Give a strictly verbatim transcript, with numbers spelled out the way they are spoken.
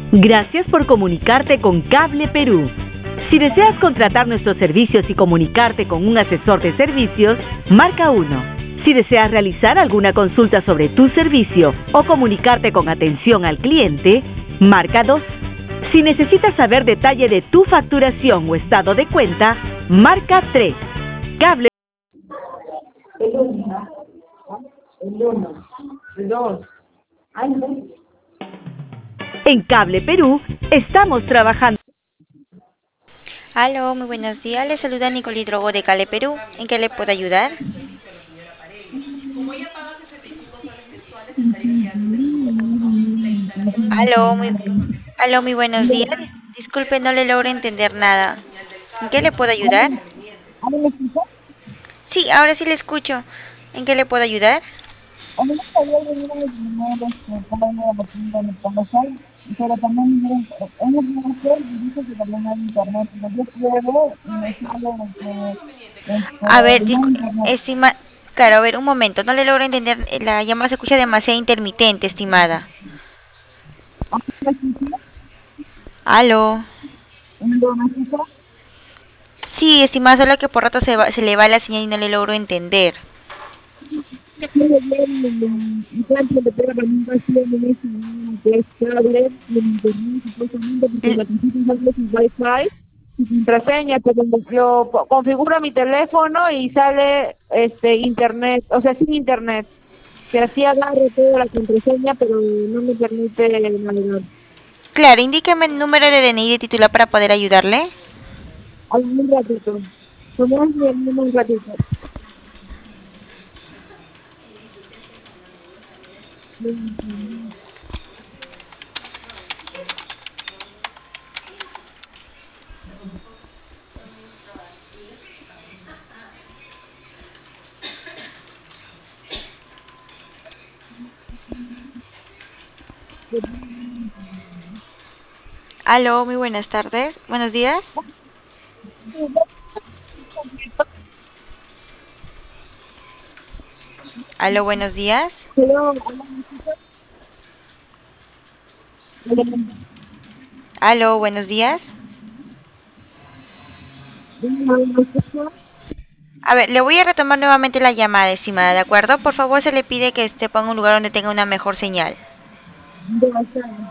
Gracias por comunicarte con Cable Perú. Si deseas contratar nuestros servicios y comunicarte con un asesor de servicios, marca uno. Si deseas realizar alguna consulta sobre tu servicio o comunicarte con atención al cliente, marca dos. Si necesitas saber detalle de tu facturación o estado de cuenta, marca tres. Cable El uno, el uno, el dos. Ay, no. En Cable Perú estamos trabajando. Aló, muy buenos días. Le saluda Nicole Drogo de Cale Perú. ¿En qué le puedo ayudar? Aló, muy, aló, muy buenos días. Disculpe, no le logro entender nada. ¿En qué le puedo ayudar? ¿Ahora me escuchas? Sí, ahora sí le escucho. ¿En qué le puedo ayudar? A mí me gustaría venir a disminuir este, cada uno de los puntos de comercial, pero también miren, es lo que hacer y dice que también hay internet. Pero yo pruebo y me sale de que este, A ver, no hay discu- internet. estima... Claro, a ver, un momento. No le logro entender. La llamada se escucha demasiado intermitente, estimada. ¿Ahora me escuchas? Aló. ¿Ahora me escuchas? Sí, estimada, solo que por rato se, va- se le va la señal y no le logro entender. Quiero ver el encuentro de toda la comunicación en ese que es cable, y el internet supuestamente porque L- necesito usar su wifi y contraseña, pero lo lo co- configuro mi teléfono y sale este internet, o sea, sin internet, que así agarro toda la contraseña, pero no me permite navegar. Claro, indíqueme el número de D N I de titular para poder ayudarle. Algún ratito, tomamos un ratito. Aló, muy buenas tardes. Buenos días. Aló, buenos días. Pero, Aló, buenos días. A ver, le voy a retomar nuevamente la llamada, estimada, ¿de acuerdo? Por favor, se le pide que esté en un lugar donde tenga una mejor señal.